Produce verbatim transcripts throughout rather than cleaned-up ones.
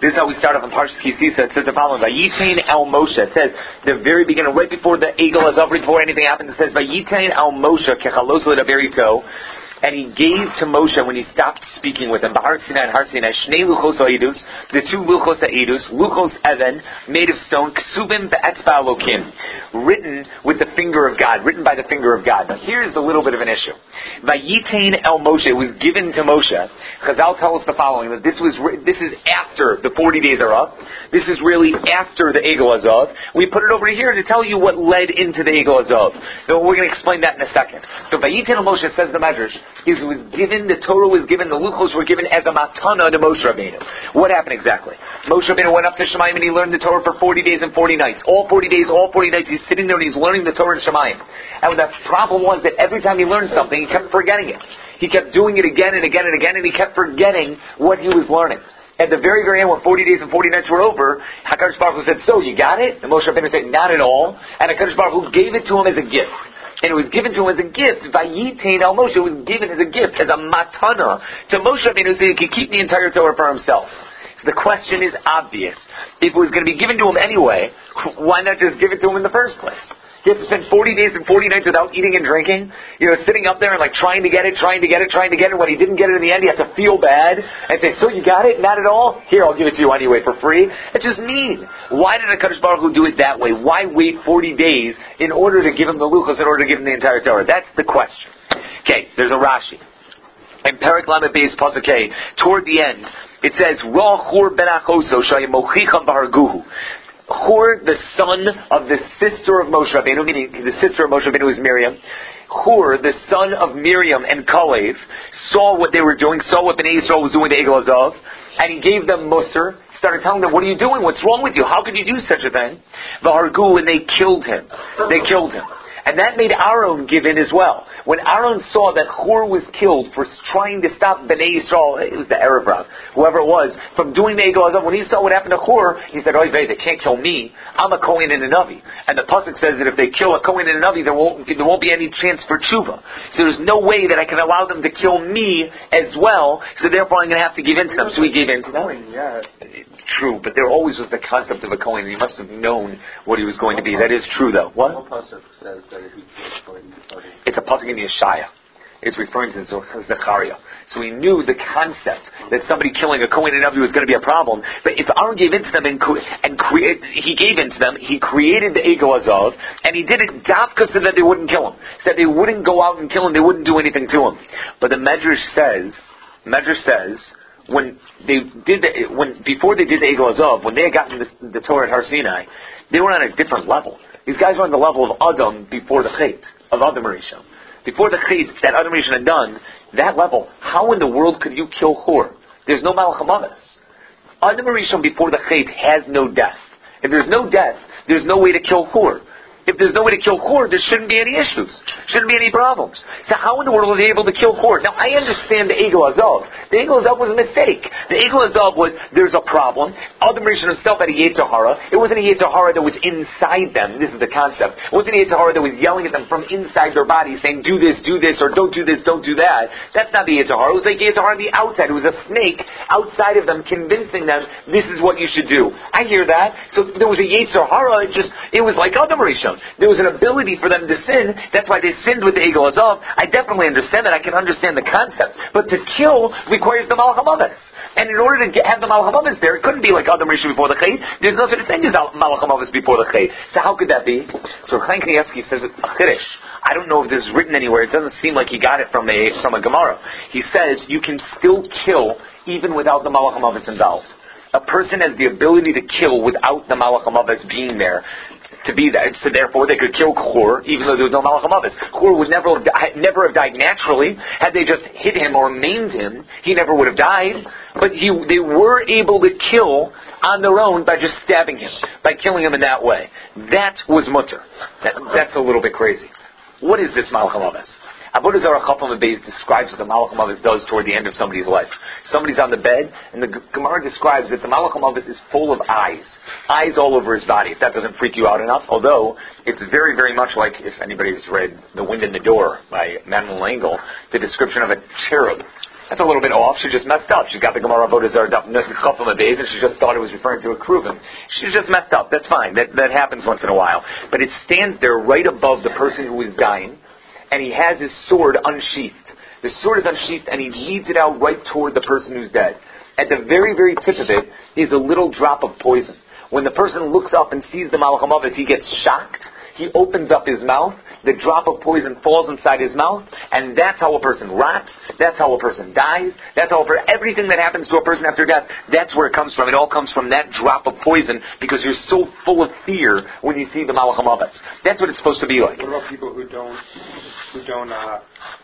This is how we start off in Parshas Ki Sisa. It says the following: Vayitain El Moshe. It says the very beginning, right before the Egel Azav, right before anything happens. It says Vayitain El Moshe Kechalos Ledaberito. And he gave to Moshe when he stopped speaking with him, Bahar Sinai and Har Sinai, Shnei Luchos Ha'edus, the two Luchos Ha'edus, Luchos Even, made of stone, Ksubim Be'etzba Elokim, written with the finger of God, written by the finger of God. Now here's a little bit of an issue. Vayitain El Moshe was given to Moshe. Chazal tell us the following, that this was this is after the forty days are up. This is really after the Egel Azav. We put it over here to tell you what led into the Egel Azav. So we're going to explain that in a second. So Vayitain El Moshe, says the Medrash, is was given, the Torah was given, the Luchos were given as a matana to Moshe Rabbeinu. What happened exactly? Moshe Rabbeinu went up to Shemayim and he learned the Torah for forty days and forty nights. All forty days, all forty nights, he's sitting there and he's learning the Torah in Shemayim. And the problem was that every time he learned something, he kept forgetting it. He kept doing it again and again and again, and he kept forgetting what he was learning. At the very, very end, when forty days and forty nights were over, HaKadosh Baruch Hu said, so, you got it? And Moshe Rabbeinu said, not at all. And HaKadosh Baruch Hu gave it to him as a gift. And it was given to him as a gift. Vayitain El Moshe was given as a gift, as a matana to Moshe Rabbeinu, so he could keep the entire Torah for himself. So the question is obvious. If it was going to be given to him anyway, why not just give it to him in the first place? He had to spend forty days and forty nights without eating and drinking, you know, sitting up there and like trying to get it, trying to get it, trying to get it. When he didn't get it in the end, he had to feel bad and say, so you got it? Not at all? Here, I'll give it to you anyway for free. It's just mean. Why did HaKadosh Baruch Hu do it that way? Why wait forty days in order to give him the Luchos, in order to give him the entire Torah? That's the question. Okay, there's a Rashi. In Perek Lamed Beis Pasuk Hey, toward the end, it says, Ra Chur ben Achoso shayamochicham b'harguhu. Hur, the son of the sister of Moshe Rabbeinu, meaning the sister of Moshe Rabbeinu is Miriam. Hur, the son of Miriam and Kalev, saw what they were doing, saw what Bnei Yisrael was doing with the Egel Azav, and he gave them Musar, started telling them, what are you doing? What's wrong with you? How could you do such a thing? V'hargu, and they killed him. They killed him. And that made Aaron give in as well. When Aaron saw that Hur was killed for trying to stop Bnei Yisrael, it was the Erev Rav, whoever it was, from doing the Egel Azav, when he saw what happened to Hur, he said, oy vey, they can't kill me. I'm a Kohen and a Navi. And the Pasuk says that if they kill a Kohen and a Navi, there won't, there won't be any chance for tshuva. So there's no way that I can allow them to kill me as well, so therefore I'm going to have to give in to them. So he gave in to them. Yeah. True, but there always was the concept of a Kohen, and he must have known what he was going to be. That is true, though. What? Says that if he kills it's a pasuk in Yeshaya. It's referring to Zechariah. So he knew the concept that somebody killing a Kohen and Navi was going to be a problem. But if Aaron gave in to them and, and create, he gave in to them, he created the Egel Azav, and he did it dafka so that they wouldn't kill him, so that they wouldn't go out and kill him, they wouldn't do anything to him. But the Medrash says, Medrash says, when they did the, when before they did the Egel Azav, when they had gotten the, the Torah at Har Sinai, they were on a different level. These guys were on the level of Adam before the Chet, of Adam Rishon. Before the Chet that Adam Rishon had done, that level, how in the world could you kill Hur? There's no Malach HaMavis. Adam Rishon before the Chet has no death. If there's no death, there's no way to kill Hur. If there's no way to kill Hur, there shouldn't be any issues. Shouldn't be any problems. So how in the world was he able to kill Hur? Now, I understand the Egel Azav. The Egel Azav was a mistake. The Egel Azav was, there's a problem. Adam Rishon himself had a Yetzer Hara. It wasn't a Yetzer Hara that was inside them. This is the concept. It wasn't a Yetzer Hara that was yelling at them from inside their body, saying, do this, do this, or don't do this, don't do that. That's not the Yetzer Hara. It was like Yetzer Hara on the outside. It was a snake outside of them convincing them, this is what you should do. I hear that. So there was a Yetzer Hara. It just, it was like Adam Rishon. There was an ability for them to sin. That's why they sinned with the Egel Azav. I definitely understand that. I can understand the concept. But to kill requires the Malach HaMavis. And in order to get, have the Malach HaMavis there, it couldn't be like Adam Rishon before the Chet. There's no such thing as Malach HaMavis before the Chet. So how could that be? So Chaim Kanievsky says, a Chiddush. I don't know if this is written anywhere. It doesn't seem like he got it from a, from a Gemara. He says, you can still kill even without the Malach HaMavis involved. A person has the ability to kill without the Malach HaMavis being there. To be that, so therefore they could kill Hur, even though there was no Malach HaMavis. Hur would never have, di- never have died naturally. Had they just hit him or maimed him, he never would have died. But he, they were able to kill on their own by just stabbing him, by killing him in that way. That was mutter. That, that's a little bit crazy. What is this Malach HaMavis? Avodah Zarah Chafam Beis describes what the Malach HaMavis does toward the end of somebody's life. Somebody's on the bed, and the Gemara describes that the Malach HaMavis is full of eyes. Eyes all over his body, if that doesn't freak you out enough. Although, it's very, very much like, if anybody's read The Wind in the Door by Manuel Engel, the description of a cherub That's a little bit off. She just messed up. She got the Gemara Avodah Zarah Daf Chafim Beis, and she just thought it was referring to a Kruvim. She just messed up. That's fine. That that happens once in a while. But it stands there right above the person who is dying, and he has his sword unsheathed. The sword is unsheathed, and he leads it out right toward the person who's dead. At the very, very tip of it is a little drop of poison. When the person looks up and sees the Malach HaMavet, he gets shocked. He opens up his mouth. The drop of poison falls inside his mouth, and that's how a person rots. That's how a person dies. That's how for everything that happens to a person after death. That's where it comes from. It all comes from that drop of poison because you're so full of fear when you see the Malach HaMavet. That's what it's supposed to be like. What about people who don't, who don't? Uh,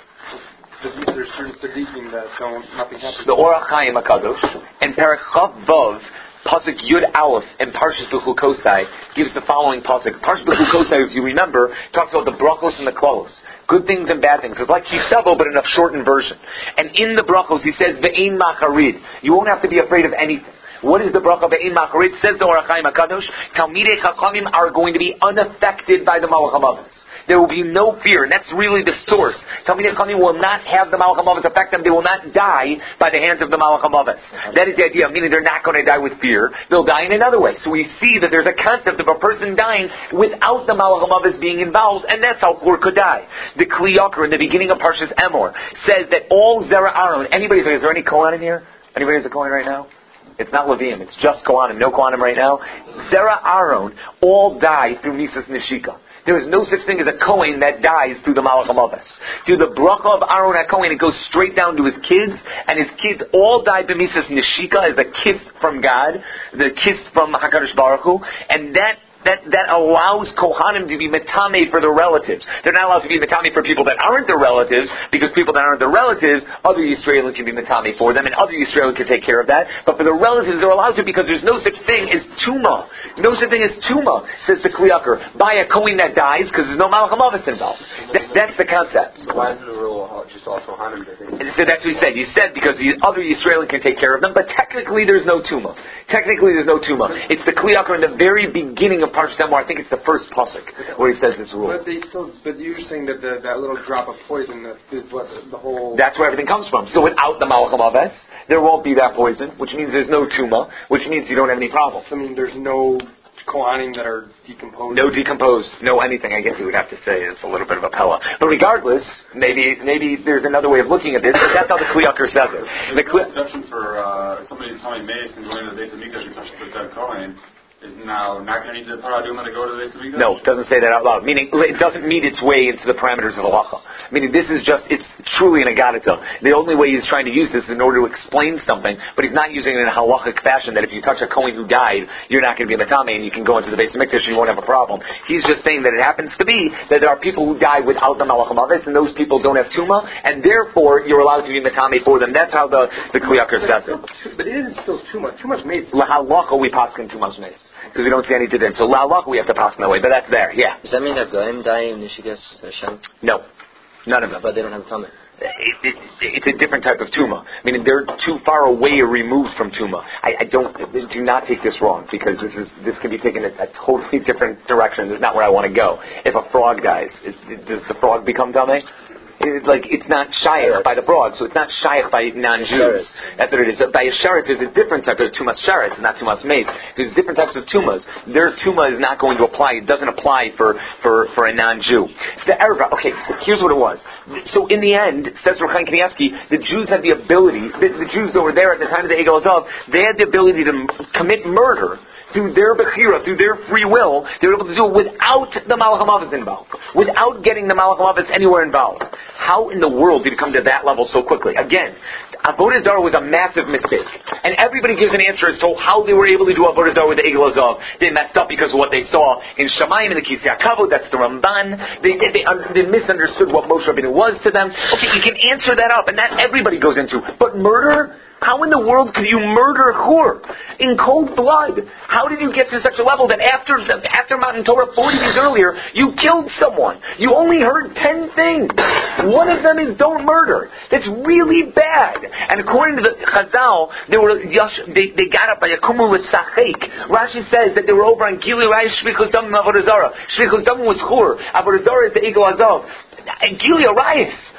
there's certain tzaddikim that don't. Nothing happens. The Orach Chaim HaKadosh and Perek Chav Vav. Pasuk Yud Aleph in Parshas Bechukosai gives the following pasuk. Parshas Bechukosai, if you remember, talks about the brachos and the klalos, good things and bad things. It's like Kisavo, but in a shortened version. And in the brachos, he says Ve'ein Macharid. You won't have to be afraid of anything. What is the bracha Ve'ein Macharid? Says the Orach Chaim HaKadosh. Talmidei Chachamim are going to be unaffected by the Malach HaMavet. There will be no fear, and that's really the source. Talmidei Chachamim will not have the Malach HaMavet affect them. They will not die by the hands of the Malach HaMavet. That is the idea, meaning they're not going to die with fear. They'll die in another way. So we see that there's a concept of a person dying without the Malach HaMavet being involved, and that's how Hur could die. The Kli Yakar in the beginning of Parshas Emor says that all Zera Aaron, anybody, is there any Kohanim here? Anybody has a Kohen right now? It's not Levium, it's just Kohanim, no Kohanim right now. Zera Aaron all die through Nisas Nishika. There is no such thing as a Kohen that dies through the Malach HaMavet. Through the bracha of Aaron HaKohen, it goes straight down to his kids, and his kids all die b'misas neshika, as a kiss from God, the kiss from HaKadosh Baruch Hu, and that That that allows Kohanim to be metame for their relatives. They're not allowed to be metame for people that aren't their relatives, because people that aren't their relatives, other Yisraelim can be metame for them, and other Yisraelim can take care of that. But for the relatives, they're allowed to, because there's no such thing as tuma. No such thing as tuma, says the Kli Yakar, by a Kohen that dies, because there's no Malach HaMavet involved. That, that's the concept. So why isn't the rule just all Kohanim? So that's what he said. He said because the other Yisraelim can take care of them, but technically there's no tuma. Technically there's no tuma. It's the Kli Yakar in the very beginning of Parshas Emor. I think it's the first pasuk where he says this rule. But they still, but you're saying that the, that little drop of poison is what the whole. That's where everything comes from. So without the Malach HaMavet, there won't be that poison, which means there's no tuma, which means you don't have any problem. I mean, there's no Kohanim that are decomposed. No decomposed, no anything. I guess you would have to say is a little bit of a pella. But regardless, maybe maybe there's another way of looking at this. But that's how the Kli Yakar says it. The no exception for uh, somebody telling Mace and going to the base of Mikdash and touch the dead Kohen is now not going to need the paraduma to go to the base of Mikdash? No, it doesn't say that out loud. Meaning, it doesn't meet its way into the parameters of halacha. Meaning, this is just, it's truly an agadita. The only way he's trying to use this is in order to explain something, but he's not using it in a halachic fashion that if you touch a Kohen who died, you're not going to be a matame and you can go into the base of Mikdash and you won't have a problem. He's just saying that it happens to be that there are people who die without the Malach HaMavet, and those people don't have tuma, and therefore you're allowed to be matame for them. That's how the, the Kli Yakar says it. But it is still too much. Too much mace. La halacha we paskin too much mace, because we don't see any din. So la halacha we have to pass in that way, but that's there, yeah. Does that mean that Goyim die in Nishigas Hashem? No, none of them. But they don't have tumah. It, it, it's a different type of tuma. Meaning they're too far away or removed from tuma. I, I don't, do not take this wrong, because this is this can be taken a, a totally different direction. This is not where I want to go. If a frog dies, is, does the frog become tameh? It's like, it's not shaykh by the frog, so it's not shaykh by non-Jews. That's what it is. By a sheret, there's a different type of tumas sheret, not tumas mace. There's different types of tumas. Their tuma is not going to apply. It doesn't apply for, for, for a non-Jew. The Erva, okay, so here's what it was. So in the end, says Rav Chaim Kanievsky, the Jews had the ability, the, the Jews that were there at the time of the Egel Azav, they had the ability to m- commit murder through their bechira, through their free will. They were able to do it without the Malach HaMavet involved, without getting the Malach HaMavet anywhere involved. How in the world did it come to that level so quickly? Again, Avodah Zarah was a massive mistake, and everybody gives an answer as to how they were able to do Avodah Zarah with the Egel Azav. They messed up because of what they saw in Shamayim and the Kisei HaKavod. That's the Ramban. They, they, they, they misunderstood what Moshe Rabbeinu was to them. Okay, you can answer that up, and that everybody goes into. But murder? How in the world could you murder Hur in cold blood? How did you get to such a level that after after Matan Torah forty years earlier, you killed someone? You only heard ten things. One of them is don't murder. That's really bad. And according to the Chazal, they were they, they got up by Yakumu L'Sachek. Rashi says that they were over on Gili Rai Shvichus Dam Avodah Zarah. Shvichus Dam was Hur. Avodah Zarah is the Egel Azav. And Gili Arayis.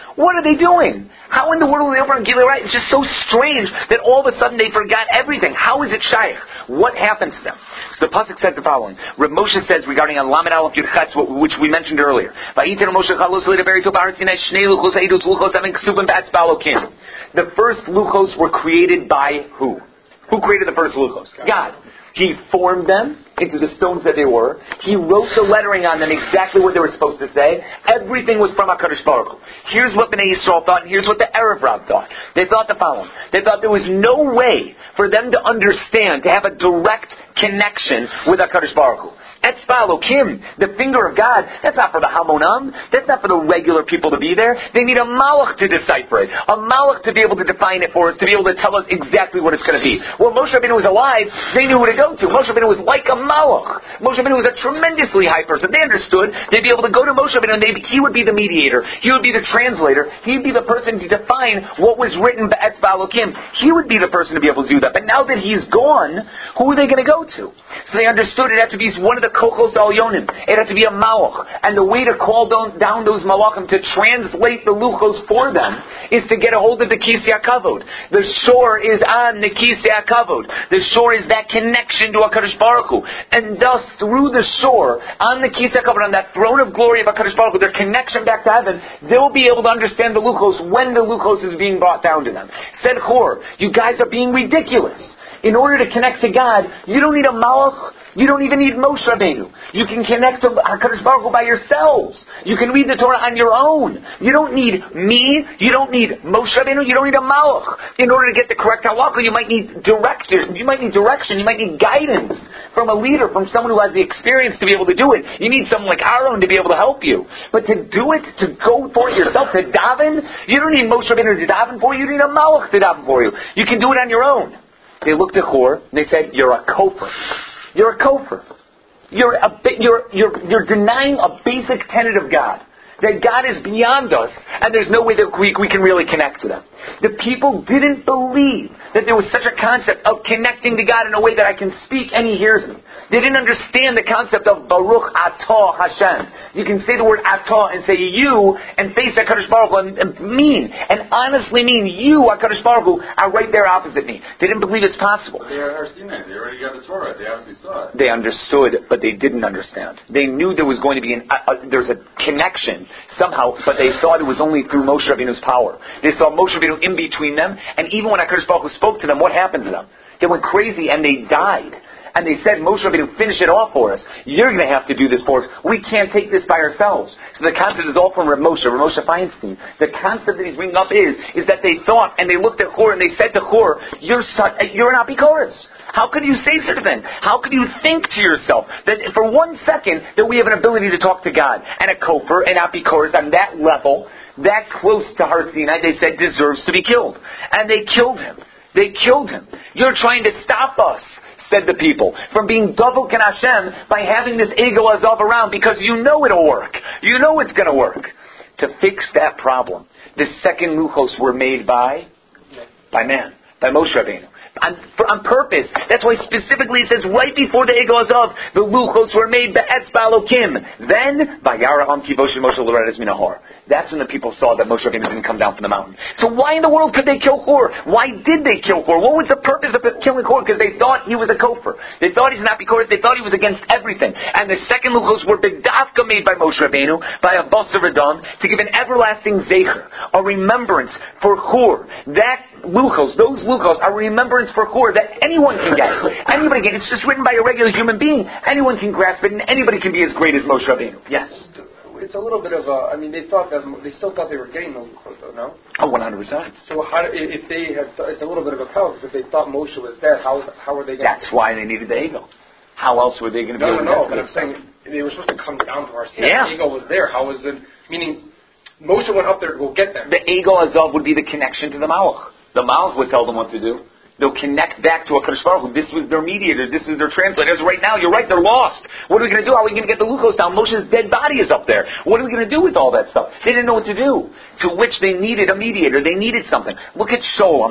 What are they doing? How in the world are they over on Gilead? Right? It's just so strange that all of a sudden they forgot everything. How is it shaykh? What happened to them? So the pasuk says the following. Rav Moshe says regarding on Lamed Aleph Yud Chetz, which we mentioned earlier. The first luchos were created by who? Who created the first luchos? God. He formed them into the stones that they were. He wrote the lettering on them exactly what they were supposed to say. Everything was from HaKadosh Baruch Hu. Here's what Bnei Yisrael thought, and here's what the Erev Rav thought. They thought the following. They thought there was no way for them to understand, to have a direct connection with HaKadosh Baruch Hu. Etzba Elokim, the finger of God, that's not for the Hamonam. That's not for the regular people to be there. They need a Malach to decipher it. A Malach to be able to define it for us, to be able to tell us exactly what it's going to be. Well, Moshe Rabbeinu was alive, they knew who to go to. Moshe Rabbeinu was like a Malach. Moshe Rabbeinu was a tremendously high person. They understood they'd be able to go to Moshe Rabbeinu and they, he would be the mediator. He would be the translator. He'd be the person to define what was written by Etzba Elokim. He would be the person to be able to do that. But now that he's gone, who are they going to go to? So they understood it had to be one of the Kochos Al-Yonim. It had to be a Malach. And the way to call down, down those Malachim, to translate the Luchos for them, is to get a hold of the Kisei HaKavod. The shore is on the Kisei HaKavod. The shore is that connection to HaKadosh Baruch Hu. And thus, through the shore, on the Kisei HaKavod, on that throne of glory of HaKadosh Baruch Hu, their connection back to heaven, they'll be able to understand the Luchos when the Luchos is being brought down to them. Said Chor, you guys are being ridiculous. In order to connect to God, you don't need a Malach. You don't even need Moshe Rabbeinu. You can connect to HaKadosh Baruch Hu by yourselves. You can read the Torah on your own. You don't need me. You don't need Moshe Rabbeinu. You don't need a Malach. In order to get the correct halakha, you might need direction. You might need direction. You might need guidance from a leader, from someone who has the experience to be able to do it. You need someone like Aaron to be able to help you. But to do it, to go for it yourself, to daven, you don't need Moshe Rabbeinu to daven for you. You need a Malach to daven for you. You can do it on your own. They looked at Chor and they said, "You're a kofer. You're a kofer. You're a you're you're you're denying a basic tenet of God, that God is beyond us, and there's no way that we we can really connect to them." The people didn't believe that there was such a concept of connecting to God in a way that I can speak and He hears me. They didn't understand the concept of Baruch Atah Hashem. You can say the word Atah and say you and face HaKadosh Baruch Hu and, and mean, and honestly mean you, HaKadosh Baruch Hu, are right there opposite me. They didn't believe it's possible. They already seen it. They already got the Torah. They obviously saw it. They understood, but they didn't understand. They knew there was going to be an, uh, uh, there's a connection somehow, but they thought it was only through Moshe Rabbeinu's power. They saw Moshe Rabbeinu in between them, and even when HaKadosh Baruch Hu spoke to them, what happened to them? They went crazy and they died. And they said, Moshe Rabbeinu, finish it off for us. You're going to have to do this for us. We can't take this by ourselves. So the concept is all from Rav Moshe, Rav Moshe Feinstein. The concept that he's bringing up is, is that they thought, and they looked at Chor, and they said to Chor, you're, son, you're an Apikoros. How could you say such a thing? How could you think to yourself that for one second that we have an ability to talk to God? And a Kofer, an Apikoros, on that level, that close to Har Sinai, they said deserves to be killed. And they killed him. They killed him. You're trying to stop us, said the people, from being double Ken Hashem by having this Egel Azav around, because you know it'll work. You know it's going to work. To fix that problem, the second Luchos were made by, by man, by Moshe Rabbeinu. On, for, on purpose. That's why specifically it says right before the Egel Azav, the Luchos were made by Etzba Elokim. Then, by Yara Am Kivosh Moshe Loredes Minahor. That's when the people saw that Moshe Rabbeinu didn't come down from the mountain. So why in the world could they kill Chor? Why did they kill Chor? What was the purpose of killing Chor? Because they thought he was a kofer. They thought he's not Bikoros. They thought he was against everything. And the second Luchos were B'dafka made by Moshe Rabbeinu, by a Basar Adam, to give an everlasting zecher, a remembrance for Chor. That Luchos, those Luchos are a remembrance for Chor that anyone can get. Anybody can. It's just written by a regular human being. Anyone can grasp it, and anybody can be as great as Moshe Rabbeinu. Yes. It's a little bit of a. I mean, they thought that they still thought they were getting the Luchos, though, no? Oh, one hundred percent. So how, if they had, it's a little bit of a power, because if they thought Moshe was there, how how were they going? That's why they needed the Egel. How else were they going to be no, able no, no, to? No, but I'm saying they were supposed to come down to our scene. Yeah. The Egel was there. How was it? Meaning, Moshe went up there to go get them. The Egel Azav would be the connection to the Malach. The Malach would tell them what to do. They'll connect back to a HaKadosh Baruch Hu. This was their mediator. This is their translator. As right now, you're right, they're lost. What are we going to do? How are we going to get the Luchos down? Moshe's dead body is up there. What are we going to do with all that stuff? They didn't know what to do. To which they needed a mediator. They needed something. Look at Shaul HaMelech.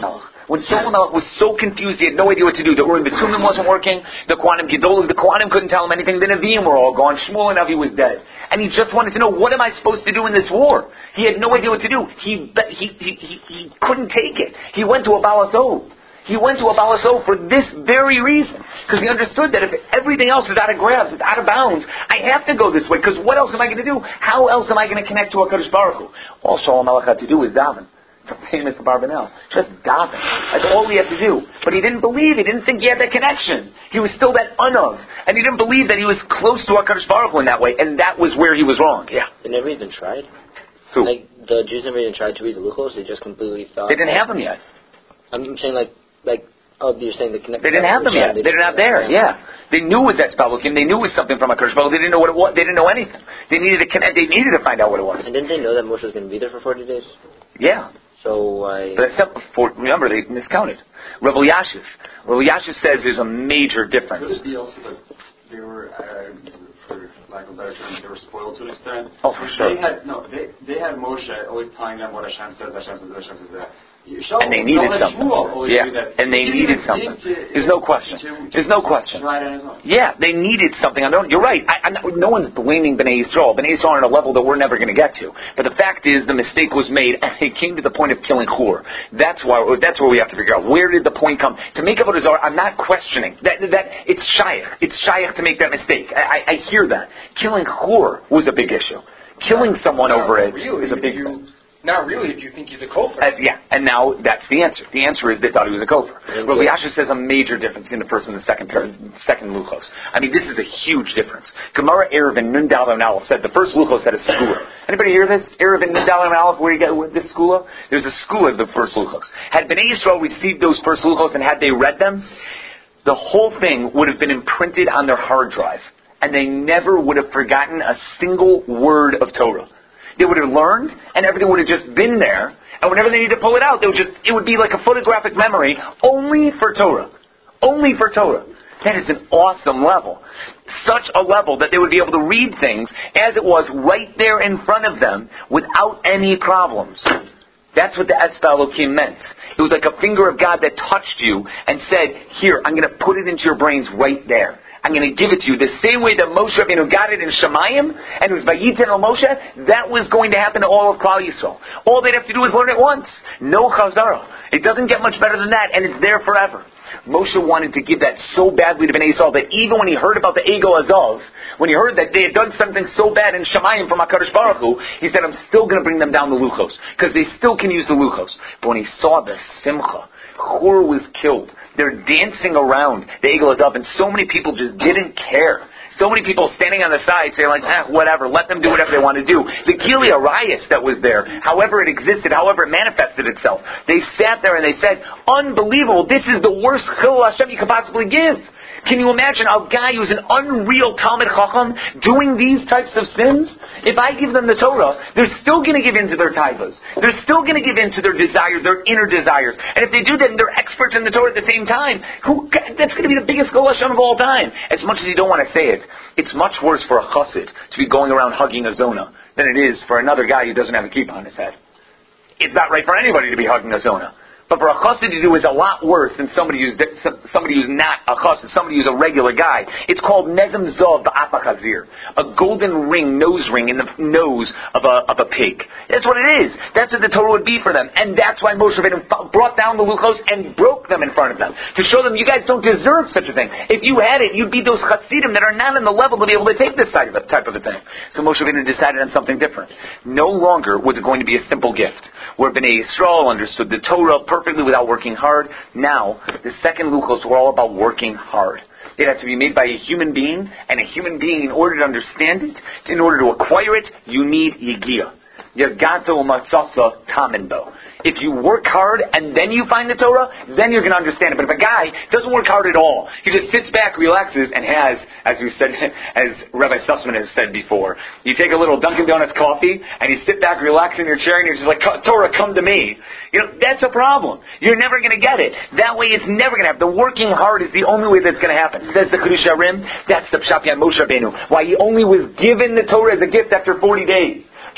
When Shlomo Melech was so confused, he had no idea what to do. The Urim B'Tumim wasn't working. The Kohanim Gedolim, the Kohanim couldn't tell him anything. The Nevi'im were all gone. Shmuel and Avi was dead. And he just wanted to know, what am I supposed to do in this war? He had no idea what to do. He he he, he, he couldn't take it. He went to a Baal HaZov. He went to a Baal HaZov for this very reason. Because he understood that if everything else is out of grabs, it's out of bounds, I have to go this way. Because what else am I going to do? How else am I going to connect to HaKadosh Baruch Hu? All Shlomo Melech had to do is daven. It's the famous Abarbanel. Just daven. That's all he had to do. But he didn't believe. He didn't think he had that connection. He was still that unav. And he didn't believe that he was close to HaKadosh Baruch Hu in that way. And that was where he was wrong. Yeah. They never even tried. Who? Like, the Jews never even tried to read the Luchos. They just completely thought... They didn't have them yet. I'm saying, like, like... Oh, you're saying the connection. They didn't have them yet. They didn't have there. Yeah, they knew it was that Spelvokim. They knew it was something from a Kirsch They didn't know what it was. They didn't know anything. They needed to connect. They needed to find out what it was. And didn't they know that Moshe was going to be there for forty days? Yeah. So I. But except for, remember, they miscounted. Rav Elyashiv. Rav Elyashiv says there's a major difference. Could it be also that they were, uh, for lack of a better term, they were spoiled to an extent? Oh, for sure. They had no. They they had Moshe always telling them what Hashem says. Hashem says. Hashem says that. And they needed something. Yeah, and they needed something. There's no question. There's no question. Yeah, they needed something. I don't, you're right. I, I'm not, no one's blaming Bnei Yisrael. Bnei Yisrael are on a level that we're never going to get to. But the fact is, the mistake was made, and it came to the point of killing Chur. That's why. That's where we have to figure out, where did the point come to make Avodah Zarah. I'm not questioning that. That it's shaykh. It's shaykh to make that mistake. I, I, I hear that. Killing Chur was a big issue. Killing someone not over it really, is a big you, thing. Not really, if you think he's a kofar. Uh, yeah, and now that's the answer. The answer is they thought he was a kofar. Rav Elyashiv says a major difference in the first and the second par- second luchos. I mean, this is a huge difference. Gemara Erev and Nun Daled and Aleph said the first luchos had a skula. Anybody hear this? Erev and Nun Daled and Aleph, where you get with this skula? There's a skula of the first luchos. Had Bnei Yisrael received those first luchos and had they read them, the whole thing would have been imprinted on their hard drive, and they never would have forgotten a single word of Torah. They would have learned, and everything would have just been there. And whenever they need to pull it out, they would just, it would be like a photographic memory, only for Torah. Only for Torah. That is an awesome level. Such a level that they would be able to read things as it was right there in front of them without any problems. That's what the Etzba Elokim meant. It was like a finger of God that touched you and said, here, I'm going to put it into your brains right there. I'm going to give it to you. The same way that Moshe Rabbeinu got it in Shemayim, and it was Vayiten El Moshe, that was going to happen to all of Klal Yisrael. All they'd have to do is learn it once. No Chazara. It doesn't get much better than that, and it's there forever. Moshe wanted to give that so badly to Bnei Yisrael that even when he heard about the Egel Azov, when he heard that they had done something so bad in Shemayim from HaKadosh Baruch Hu, he said, I'm still going to bring them down the Luchos, because they still can use the Luchos. But when he saw the Simcha, Chur was killed. They're dancing around. The Egel is up, and so many people just didn't care. So many people standing on the side saying like, eh, whatever, let them do whatever they want to do. The Gilead Arias that was there, however it existed, however it manifested itself, they sat there and they said, unbelievable, this is the worst Chil Hashem you could possibly give. Can you imagine a guy who's an unreal Talmid Chacham doing these types of sins? If I give them the Torah, they're still going to give in to their taivas. They're still going to give in to their desires, their inner desires. And if they do that, and they're experts in the Torah at the same time, who, that's going to be the biggest Gol Hashem of all time. As much as you don't want to say it, it's much worse for a chassid to be going around hugging a zona than it is for another guy who doesn't have a kippah on his head. It's not right for anybody to be hugging a zona. But for a chassid to do is a lot worse than somebody who's somebody who's not a chassid, somebody who's a regular guy. It's called nezem zov ba'apa chazir, a golden ring, nose ring in the nose of a of a pig. That's what it is. That's what the Torah would be for them, and that's why Moshe Rabbeinu brought down the luchos and broke them in front of them to show them you guys don't deserve such a thing. If you had it, you'd be those chassidim that are not on the level to be able to take this type of type of a thing. So Moshe Rabbeinu decided on something different. No longer was it going to be a simple gift where Bnei Yisrael understood the Torah perfectly without working hard. Now, the second luchos were all about working hard. It had to be made by a human being, and a human being, in order to understand it, in order to acquire it, you need yigiyah. Yagato matzasa tamenbo. If you work hard and then you find the Torah, then you're going to understand it. But if a guy doesn't work hard at all, he just sits back, relaxes, and has, as we said, as Rabbi Sussman has said before, you take a little Dunkin' Donuts coffee and you sit back, relax in your chair, and you're just like, Torah, come to me. You know, that's a problem. You're never going to get it. That way, it's never going to happen. The working hard is the only way that's going to happen. Says the Chedush HaRim, that's the Pshat Yad Moshe Rabbeinu. Why he only was given the Torah as a gift after forty days.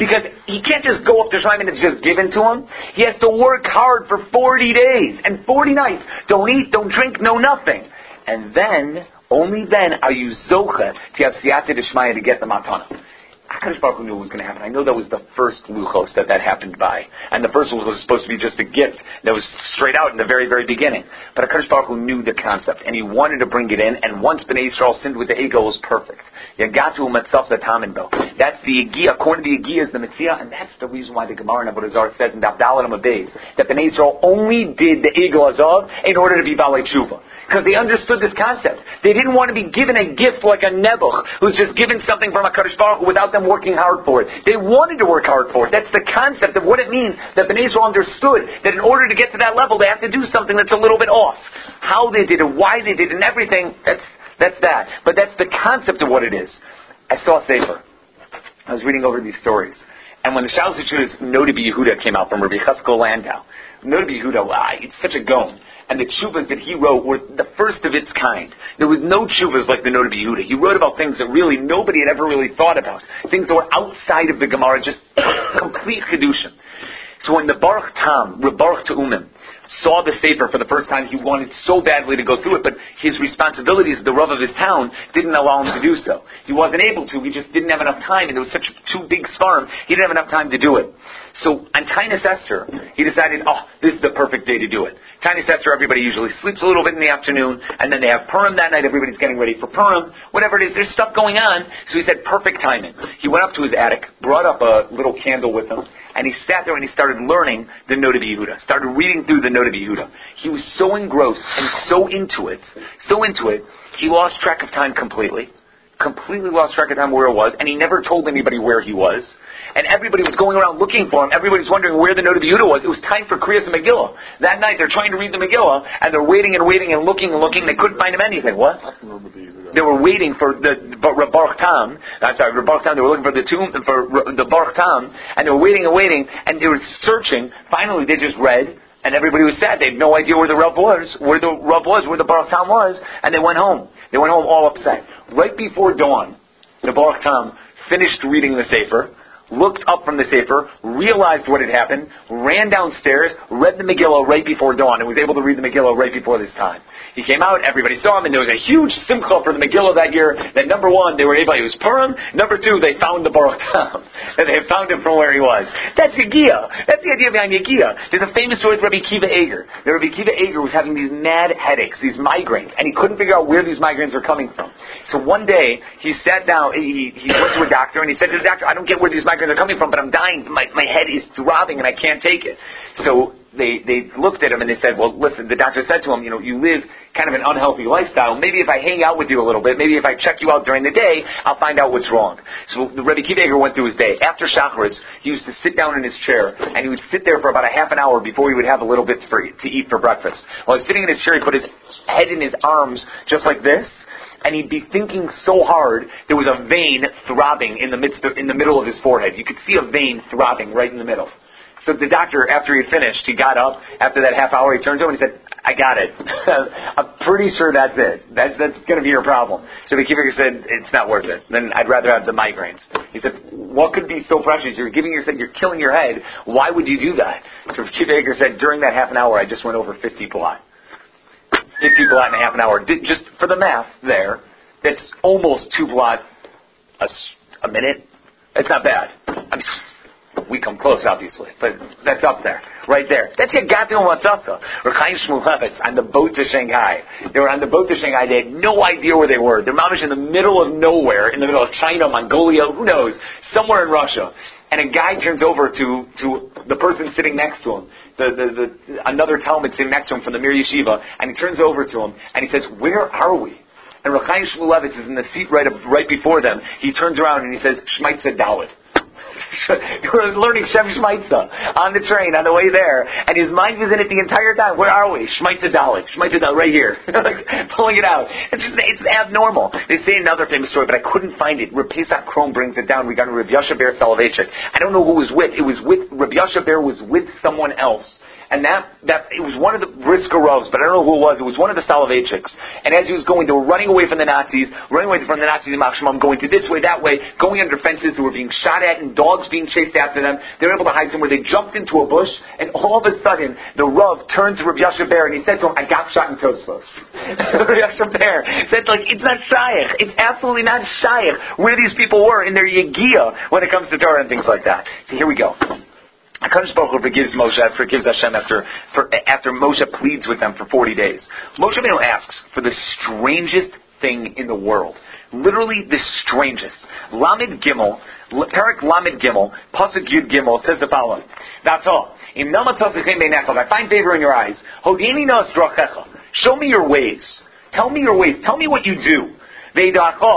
Because he can't just go up to Shemaim and it's just given to him. He has to work hard for forty days and forty nights. Don't eat, don't drink, no nothing. And then, only then, are you zocha to have siyata d'shmaya to get the matana. HaKadosh Baruch Hu knew what was going to happen. I know that was the first luchos that that happened by. And the first one was supposed to be just a gift that was straight out in the very, very beginning. But HaKadosh Baruch Hu knew the concept, and he wanted to bring it in, and once Bnei Yisrael sinned with the ego, it was perfect. Yagatu u'matzasa taminbo. That's the Yagiyah, according to the Yagiyah is the Mitzvah, and that's the reason why the Gemara in Avodah Zarah says in Daf Dalet Amud Beis that Bnei Yisrael only did the Egel Azov in order to be Balei Tshuva. Because they understood this concept. They didn't want to be given a gift like a Nebuch, who's just given something from HaKadosh Baruch Hu without them working hard for it. They wanted to work hard for it. That's the concept of what it means that Bnei Yisrael understood that in order to get to that level, they have to do something that's a little bit off. How they did it, why they did it, and everything, that's, that's that. But that's the concept of what it is. I saw a sefer. I was reading over these stories. And when the Shalos HaTshuva's Noda B'Yehuda came out from Rabbi Cheskel Landau, Noda B'Yehuda, wow, it's such a gom. And the tshuvas that he wrote were the first of its kind. There was no tshuvas like the Noda B'Yehuda. He wrote about things that really nobody had ever really thought about. Things that were outside of the Gemara, just complete Kedushin. So when the Baruch Tam, Baruch Te'umim, saw the Sefer for the first time, he wanted so badly to go through it, but his responsibilities as the Rav of his town didn't allow him to do so. He wasn't able to. He just didn't have enough time, and there was such two big svarim, he didn't have enough time to do it. So on Taanis Esther, he decided, oh, this is the perfect day to do it. Taanis Esther, everybody usually sleeps a little bit in the afternoon, and then they have Purim that night, everybody's getting ready for Purim, whatever it is, there's stuff going on, so he said, perfect timing. He went up to his attic, brought up a little candle with him, and he sat there and he started learning the Noda B'Yehuda, started reading through the Noda B'Yehuda. He was so engrossed and so into it, so into it, he lost track of time completely. Completely lost track of time where it was, and he never told anybody where he was. And everybody was going around looking for him. Everybody's wondering where the Noda B'Yehuda was. It was time for Kriyas and Megillah. That night they're trying to read the Megillah, and they're waiting and waiting and looking and looking. They couldn't find him anything. What? They were waiting for the Baruch Tam. I'm sorry, Baruch Tam. They were looking for the tomb for the Baruch Tam, and they were waiting and waiting, and they were searching. Finally, they just read. And everybody was sad. They had no idea where the Rav was, where the Rav was, where the Baruch Tam was, and they went home. They went home all upset. Right before dawn, the Baruch Tam finished reading the Sefer, looked up from the Sefer, realized what had happened, ran downstairs, read the Megillah right before dawn, and was able to read the Megillah right before this time. He came out, everybody saw him, and there was a huge simcha for the Megillah that year, that number one, they were able, he was Purim, number two, they found the Baruch Tam, and they found him from where he was. That's Yagiyah. That's the idea behind Yagiyah. There's a famous story with Rabbi Kiva Eger. That Rabbi Kiva Eger was having these mad headaches, these migraines, and he couldn't figure out where these migraines were coming from. So one day, he sat down, he, he went to a doctor, and he said to the doctor, I don't get where these migraines are coming from, but I'm dying, my, my head is throbbing, and I can't take it. So, They they looked at him and they said, well, listen, the doctor said to him, you know, you live kind of an unhealthy lifestyle. Maybe if I hang out with you a little bit, maybe if I check you out during the day, I'll find out what's wrong. So the Rebbe Kiva Eger went through his day. After Shacharis, he used to sit down in his chair and he would sit there for about a half an hour before he would have a little bit for, to eat for breakfast. While he was sitting in his chair, he put his head in his arms just like this. And he'd be thinking so hard, there was a vein throbbing in the midst of, in the middle of his forehead. You could see a vein throbbing right in the middle. So the doctor, after he finished, he got up, after that half hour, he turns over and he said, I got it. I'm pretty sure that's it. That's, that's going to be your problem. So the Kiva said, it's not worth it. Then I'd rather have the migraines. He said, what could be so precious? You're giving yourself, you're killing your head. Why would you do that? So Kiva said, during that half an hour, I just went over fifty palat. fifty palat in a half an hour. Just for the math there, that's almost two palat a, a minute. It's not bad. I'm We come close, obviously, but that's up there, right there. That's Yagatim Matzasa. Rechaim Shmulevitz on the boat to Shanghai. They were on the boat to Shanghai. They had no idea where they were. They're mamish in the middle of nowhere, in the middle of China, Mongolia, who knows, somewhere in Russia. And a guy turns over to, to the person sitting next to him, the, the, the another Talmud sitting next to him from the Mir Yeshiva, and he turns over to him and he says, "Where are we?" And Rechaim Shmulevitz is in the seat right right before them. He turns around and he says, "Shmaitza Dalet." We're learning Shem Shmaitza on the train on the way there, and his mind was in it the entire time. Where are we? Shmaitza Dalet, Shmaitza Dalet, right here, like, pulling it out. It's just it's abnormal. They say another famous story, but I couldn't find it. Reb Pesach Kron brings it down regarding Reb Yasha Ber Soloveitchik. I don't know who was with. It was with Reb Yasha Ber was with someone else. And that, that, it was one of the Briskarovs, but I don't know who it was. It was one of the Soloveitchiks. And as he was going, they were running away from the Nazis, running away from the Nazis in Machshmam, going to this way, that way, going under fences. They were being shot at and dogs being chased after them. They were able to hide somewhere. They jumped into a bush, and all of a sudden, the Rav turned to Rabbi Yasha Ber and he said to him, I got shot in Tosfos. Rabbi Yasha Ber said, like, it's not shaykh. It's absolutely not shaykh where these people were in their Yegiya when it comes to Torah and things like that. So here we go. HaKadosh Baruch Hu forgives Moshe, forgives Hashem after for, after Moshe pleads with them for forty days. Moshe Rabbeinu asks for the strangest thing in the world. Literally the strangest. Lamed Gimel, Perak Lamed Gimel, Pasuk Yud Gimel, it says the following. That's all. If I find favor in your eyes, Hodini nos drachecha. Show me your ways. Tell me your ways. Tell me what you do. And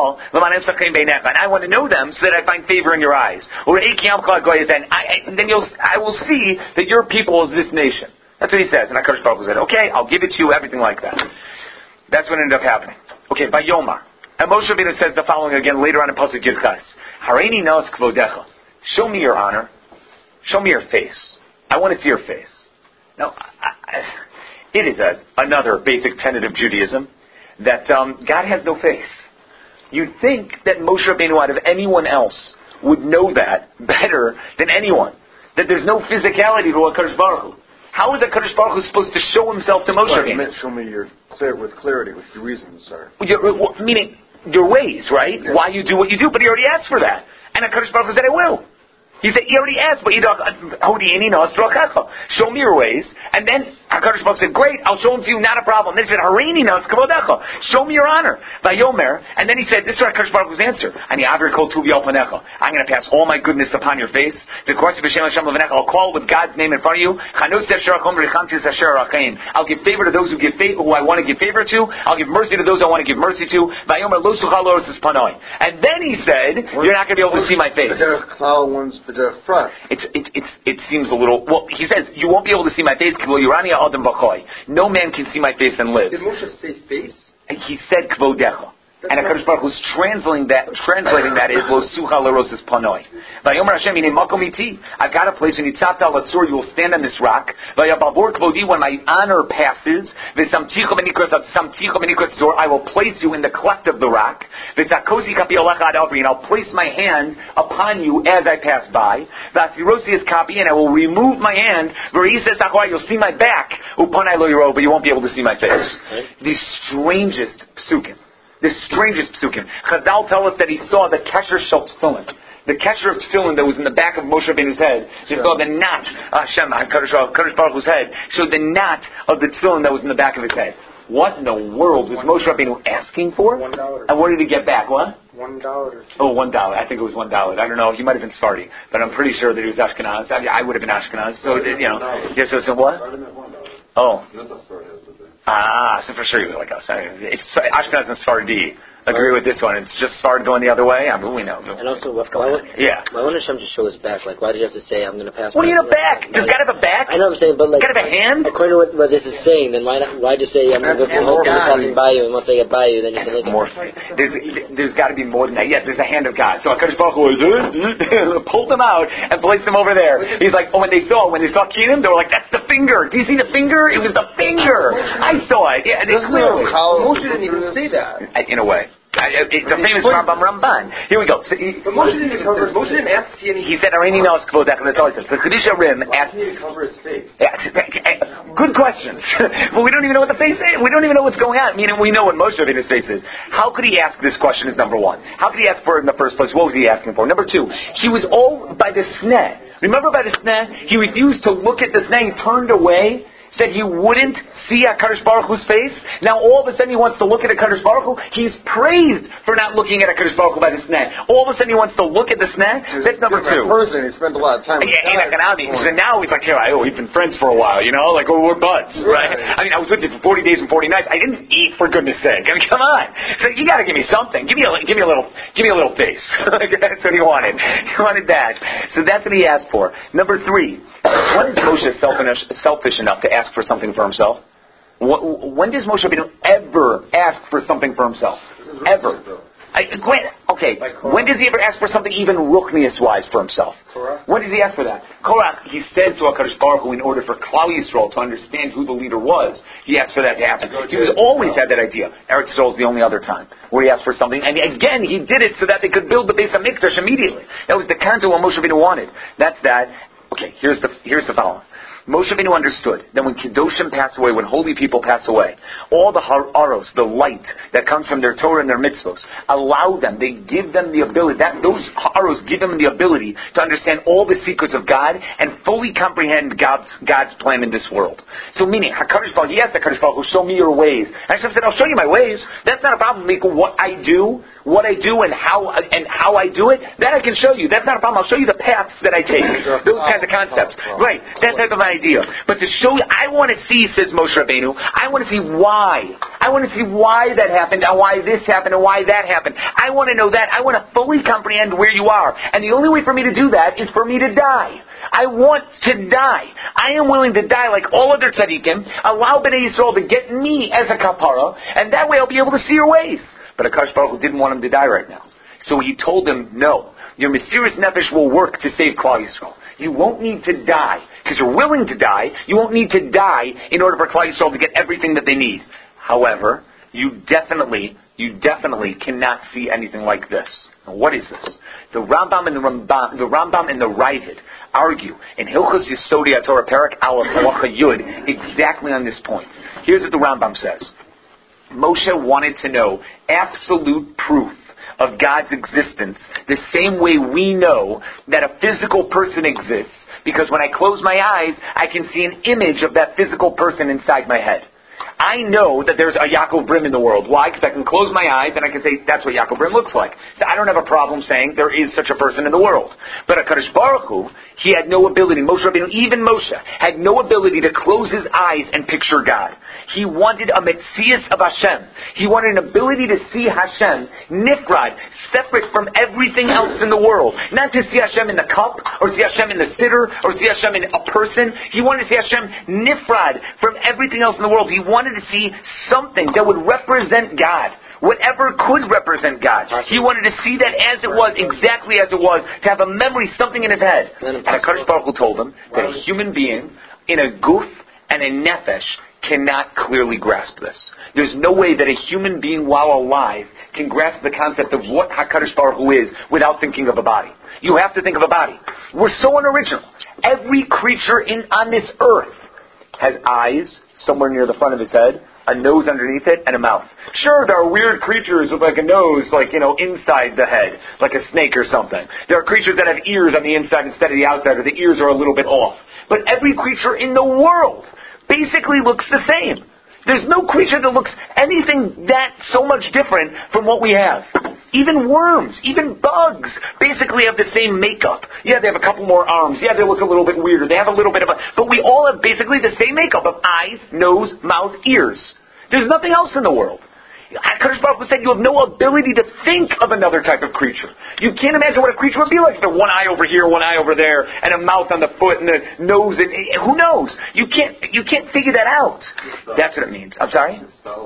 I want to know them so that I find favor in your eyes. Or then I, then you'll, I will see that your people is this nation. That's what he says. And HaKadosh Baruch Hu said, okay, I'll give it to you, everything like that. That's what ended up happening. Okay, by Yomar. And Moshe Rabbeinu says the following again later on in Pasuk Yudchas. Hareini nos kvodecha. Show me your honor. Show me your face. I want to see your face. Now, I, I, it is a, another basic tenet of Judaism that um, God has no face. You'd think that Moshe Rabbeinu out of anyone else would know that better than anyone. That there's no physicality to HaKadosh Baruch Hu. How is HaKadosh Baruch Hu supposed to show himself to Moshe well, Rabbeinu? Meant show me your clear with clarity, with your reasons, sir. Your, meaning your ways, right? Yeah. Why you do what you do, but he already asked for that. And HaKadosh Baruch Hu said, I will. He said, he already asked, but show me your ways. And then HaKadosh Baruch Hu said, great, I'll show them to you, not a problem. Then he said, show me your honor. And then he said, this is HaKadosh Baruch Hu's answer. I'm going to pass all my goodness upon your face. I'll call with God's name in front of you. I'll give favor to those who give favor, who I want to give favor to. I'll give mercy to those I want to give mercy to. And then he said, you're not going to be able to see my face. It's, it, it's, it seems a little... Well, he says, you won't be able to see my face. No man can see my face and live. Did Moshe say face? He said kvodecha. And HaKadosh Baruch Hu's translating that, translating that is lo sucha l'roses panoi. Vayomer Hashem inei makom iti. I've got a place in Yitzhata l'tzur. You will stand on this rock. Vayabavor kvodi, when my honor passes. V'samticha b'nikras samticha b'nikras zor. I will place you in the cleft of the rock. V'zakosi kapi olecha ad avri. And I'll place my hand upon you as I pass by. V'asirosi is kapi, and I will remove my hand. V'reises achoi. You'll see my back. Upanai lo yiro, but you won't be able to see my face. The strangest psukim. The strangest psukim. Chazal tell us that he saw the kesher shel tefillin. The kesher of tefillin that was in the back of Moshe Rabbeinu's head. He saw the knot, Hashem, Kadosh Baruch Hu's head, showed the knot of the tefillin that was in the back of his head. What in the world was Moshe Rabbeinu asking for? One dollar. And what did he get back? What? One dollar. Oh, one dollar. I think it was one dollar. I don't know. He might have been Sephardi, but I'm pretty sure that he was Ashkenaz. I, mean, I would have been Ashkenaz. So, you know. Yes, so, so what? Oh. Ah, so for sure he was like us. It's Ashkenaz and Sephardi. Agree with this one. It's just started going the other way. I mean, we know. And also, what's going on? Yeah. Why wouldn't Hashem just show his back? Like, why did you have to say, I'm going to pass? What do you need a back? You've got to have a back. I know what I'm saying, but like, got to have a hand. According to what, what this is saying, then why not? Why just say, I'm going to go from passing by you, and once I get by you, then you can look at more. There's, there's got to be more than that. Yes, there's a hand of God. So HaKadosh Baruch Hu pulled them out and placed them over there. He's like, oh, when they saw, when they saw Keenan, they were like, that's the finger. Do you see the finger? It was the finger. I saw it. Yeah, it's clearly. Moshe didn't even say that. In a way. It's a famous Rambam Ramban. Here we go. So he, but Moshe didn't cover. Moshe didn't ask to see any. He said, "Arini nos kvodech." That's all he says. The Chiddush Rim asked. Why didn't he cover his face? Yeah, good questions. But we don't even know what the face is. We don't even know what's going on. I mean, we know what most of his face is. How could he ask this question? Is number one. How could he ask for it in the first place? What was he asking for? Number two. He was all by the sneh. Remember by the sneh, he refused to look at the sneh. He turned away. Said he wouldn't see HaKadosh Baruch Hu's face. Now all of a sudden he wants to look at HaKadosh Baruch Hu. He's praised for not looking at HaKadosh Baruch Hu by the sneh. All of a sudden he wants to look at the sneh. That's number two. Person, he spent a lot of time with yeah, God. So now he's like, hey, oh, we've been friends for a while, you know? Like, oh, we're buds, right? I mean, I was with you for forty days and forty nights. I didn't eat, for goodness sake. I mean, come on. So you gotta give me something. Give me a, give me a little, give me a little face. That's what he wanted. He wanted that. So that's what he asked for. Number three. When is Moshe selfish, selfish enough to ask for something for himself? When does Moshe Rabbeinu ever ask for something for himself? Ever? I, Okay, when does he ever ask for something even ruchnius-wise for himself? Korach. When does he ask for that? Korach, he says to HaKadosh Baruch Hu, in order for Klal Yisrael to understand who the leader was, he asked for that to happen. He was always had that idea. Eretz Yisrael is the only other time where he asked for something. And again, he did it so that they could build the Beis HaMikdash immediately. That was the concept of what Moshe Rabbeinu wanted. That's that. Okay, here's the here's the following. Moshe Rabbeinu understood that when Kedoshim pass away, when holy people pass away, all the haros, the light that comes from their Torah and their mitzvos, allow them, they give them the ability, that those haros give them the ability to understand all the secrets of God and fully comprehend God's God's plan in this world. So meaning, HaKadosh Baruch Hu, he asked HaKadosh Baruch Hu, show me your ways. And Hashem said, I'll show you my ways. That's not a problem. Like what I do, what I do and how and how I do it, that I can show you. That's not a problem. I'll show you the paths that I take. Those kinds of concepts. Right. That type of idea. But to show you, I want to see, says Moshe Rabbeinu, I want to see why. I want to see why that happened, and why this happened, and why that happened. I want to know that. I want to fully comprehend where you are. And the only way for me to do that is for me to die. I want to die. I am willing to die like all other tzaddikim. Allow Bnei Yisrael to get me as a kapara, and that way I'll be able to see your ways. But HaKadosh Baruch Hu didn't want him to die right now. So he told him, no, your Mesiras Nefesh will work to save Klal Yisrael. You won't need to die, because you're willing to die. You won't need to die in order for Klal Yisrael to get everything that they need. However, you definitely, you definitely cannot see anything like this. Now, what is this? The Rambam and the Rambam, the Rambam and the Ravid argue in Hilchos Yesodei HaTorah Perek Aleph Halacha Yud exactly on this point. Here's what the Rambam says. Moshe wanted to know absolute proof of God's existence the same way we know that a physical person exists, because when I close my eyes, I can see an image of that physical person inside my head. I know that there's a Yaakov Brim in the world. Why? Because I can close my eyes and I can say, that's what Yaakov Brim looks like. So I don't have a problem saying there is such a person in the world. But HaKadosh Baruch Hu, he had no ability, Moshe Rabbeinu, even Moshe, had no ability to close his eyes and picture God. He wanted a metzias of Hashem. He wanted an ability to see Hashem, nifrad, separate from everything else in the world. Not to see Hashem in the cup, or see Hashem in the sitter, or see Hashem in a person. He wanted to see Hashem nifrad from everything else in the world. He wanted to see something that would represent God. Whatever could represent God. He wanted to see that as it was, exactly as it was, to have a memory, something in his head. And HaKadosh Baruch Hu told him that a human being in a guf and a nefesh cannot clearly grasp this. There's no way that a human being while alive can grasp the concept of what HaKadosh Baruch Hu is without thinking of a body. You have to think of a body. We're so unoriginal. Every creature in on this earth has eyes somewhere near the front of its head, a nose underneath it, and a mouth. Sure, there are weird creatures with like a nose, like, you know, inside the head, like a snake or something. There are creatures that have ears on the inside instead of the outside, or the ears are a little bit off. But every creature in the world basically looks the same. There's no creature that looks anything that so much different from what we have. Even worms, even bugs, basically have the same makeup. Yeah, they have a couple more arms. Yeah, they look a little bit weirder. They have a little bit of a... But we all have basically the same makeup of eyes, nose, mouth, ears. There's nothing else in the world. HaKadosh Baruch Hu said you have no ability to think of another type of creature. You can't imagine what a creature would be like. The one eye over here, one eye over there, and a mouth on the foot, and the nose, and who knows? You can't you can't figure that out. That's what it means. I'm sorry?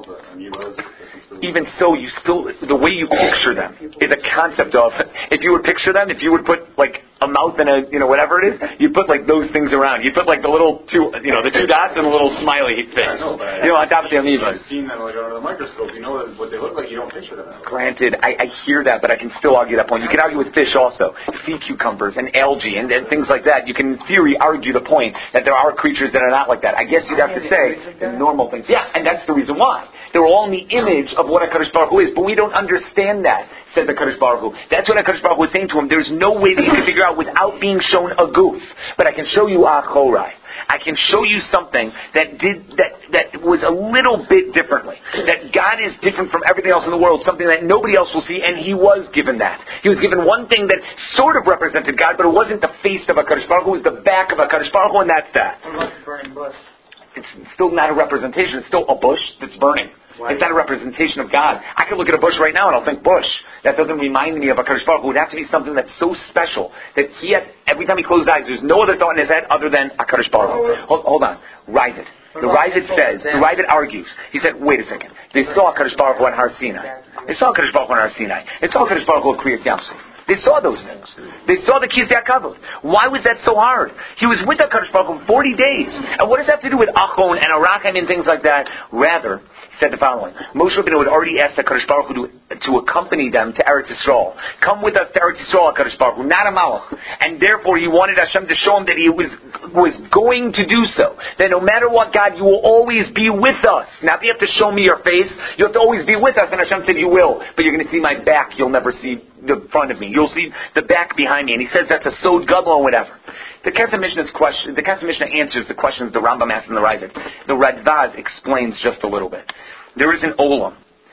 Even so, you still, the way you picture them is a concept of, if you would picture them, if you would put like a mouth and a, you know, whatever it is, you put like those things around. You put like the little two, you know, the two dots and a little smiley face. Yeah, I know, but you know, on top of the amoeba. I've seen them like under the microscope. You know what they look like. You don't picture them. Granted, I, I hear that, but I can still argue that point. You can argue with fish also, sea cucumbers and algae and, and things like that. You can, in theory, argue the point that there are creatures that are not like that. I guess you'd have to say the normal things. Yeah, and that's the reason why. They're all in the image of what HaKadosh Baruch Hu is, but we don't understand that, said the HaKadosh Baruch Hu. That's what HaKadosh Baruch Hu was saying to him. There's no way that you can figure out without being shown a goof. But I can show you Achorai. I can show you something that did that that was a little bit differently. That God is different from everything else in the world, something that nobody else will see, and he was given that. He was given one thing that sort of represented God, but it wasn't the face of HaKadosh Baruch Hu, it was the back of HaKadosh Baruch Hu, and that's that. What about the burning bush? It's still not a representation. It's still a bush that's burning. Right. It's not a representation of God. I could look at a bush right now and I'll think bush. That doesn't remind me of HaKadosh Baruch Hu. It would have to be something that's so special that he had, every time he closed his eyes, there's no other thought in his head other than HaKadosh Baruch Hu. Hold, hold on. Rise it. The Ravid says, the Ravid argues. He said, wait a second. They saw HaKadosh Baruch Hu on Har Sinai. They saw HaKadosh Baruch Hu on Har Sinai. They saw HaKadosh Baruch Hu at Kriyat Yamsuf. They saw those things. They saw the Kisei HaKavod. Why was that so hard? He was with HaKadosh Baruch Hu forty days. And what does that have to do with Achon and Arachim and things like that? Rather, he said the following. Moshe Rabbeinu had already asked HaKadosh Baruch Hu to, to accompany them to Eretz Yisrael. Come with us to Eretz Yisrael, HaKadosh Baruch Hu, not a Malach. And therefore he wanted Hashem to show him that he was, was going to do so. That no matter what, God, you will always be with us. Now, if you have to show me your face, you have to always be with us. And Hashem said, you will. But you're going to see my back. You'll never see the front of me. You'll see the back behind me. And he says that's a sod gadol or whatever. The Kesef Mishnah's question, the Kesef Mishnah answers the questions the Rambam asks in the Ravid. The Radvaz explains just a little bit. There is an olam.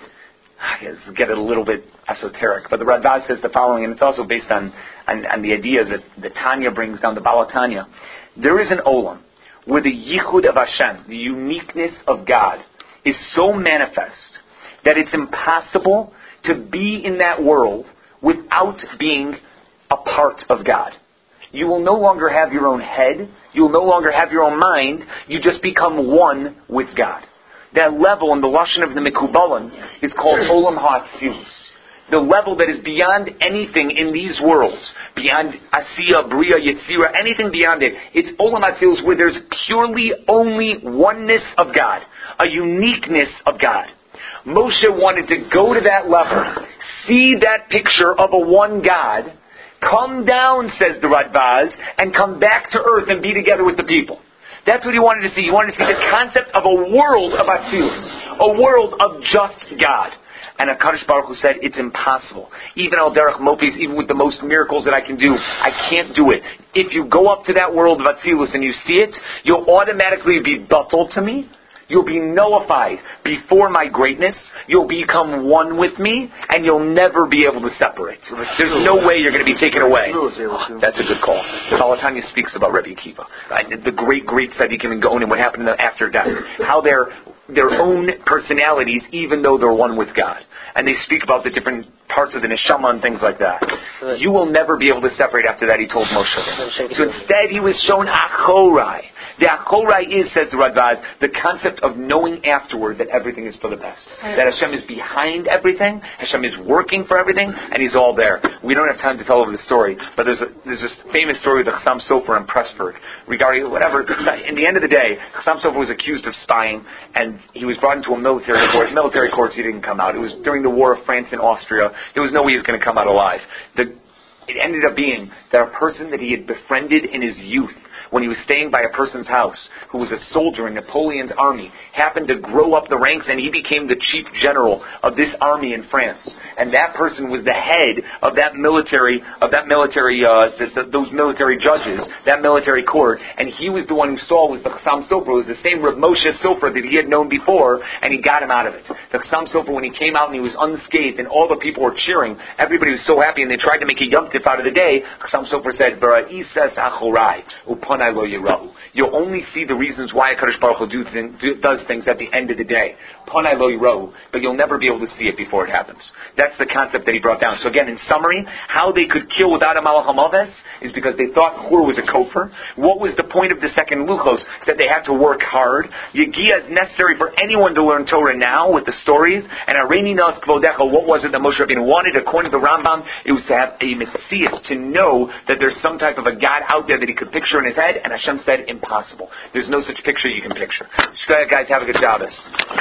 Let's get it a little bit esoteric, but the Radvaz says the following, and it's also based on, on, on the ideas that the Tanya brings down, the Baal Tanya. There is an olam where the yichud of Hashem, the uniqueness of God, is so manifest that it's impossible to be in that world without being a part of God. You will no longer have your own head. You will no longer have your own mind. You just become one with God. That level in the Lashon of the Mekubalan is called Olam HaAtzilus. The level that is beyond anything in these worlds, beyond Asiya, Bria, Yetzira, anything beyond it. It's Olam HaAtzilus where there's purely only oneness of God, a uniqueness of God. Moshe wanted to go to that level, see that picture of a one God, come down, says the Radvaz, and come back to earth and be together with the people. That's what he wanted to see. He wanted to see the concept of a world of Atzilus, a world of just God. And HaKadosh Baruch Hu said, it's impossible. Even al derech mopis, even with the most miracles that I can do, I can't do it. If you go up to that world of Atzilus and you see it, you'll automatically be batal to me. You'll be nullified before my greatness. You'll become one with me, and you'll never be able to separate. There's no way you're going to be taken away. Oh, that's a good call. The Baal Tanya speaks about Rebbe Akiva, right? The great, great tzaddikim and Gaonim, what happened after death. How they're their own personalities, even though they're one with God. And they speak about the different parts of the neshama and things like that. You will never be able to separate after that, he told Moshe. So instead, he was shown achorai. The achorai is, says the Radvaz, the concept of knowing afterward that everything is for the best. That Hashem is behind everything, Hashem is working for everything, and He's all there. We don't have time to tell over the story, but there's a, there's this famous story of the Chassam Sofer in Pressburg regarding whatever. In the end of the day, Chassam Sofer was accused of spying, and he was brought into a military court. Military courts, he didn't come out. It was during the War of France and Austria. There was no way he was going to come out alive. The, it ended up being that a person that he had befriended in his youth, when he was staying by a person's house, who was a soldier in Napoleon's army, happened to grow up the ranks, and he became the chief general of this army in France. And that person was the head of that military, of that military, uh, the, the, those military judges, that military court. And he was the one who saw was the Chassam Sofer, was the same Rav Moshe Sofer that he had known before, and he got him out of it. The Chassam Sofer, when he came out and he was unscathed, and all the people were cheering, everybody was so happy, and they tried to make a yom tif out of the day. Chassam Sofer said, "Bara'isas achorai upanai lo yirahu." You'll only see the reasons why HaKadosh Baruch Hu do thing, do, does things at the end of the day. Panai lo yirahu, but you'll never be able to see it before it happens. That's the concept that he brought down. So again, in summary, how they could kill without a malach hamaves is because they thought Hur was a kofar. What was the point of the second luchos? That they had to work hard. Yegia is necessary for anyone to learn Torah now with the stories. And Areini Nas Kvodecha, what was it that Moshe Rabbeinu wanted? According to the Rambam, it was to have a Messias, to know that there's some type of a God out there that he could picture in his head, and Hashem said, impossible. There's no such picture you can picture. Guys, have a good Shabbos.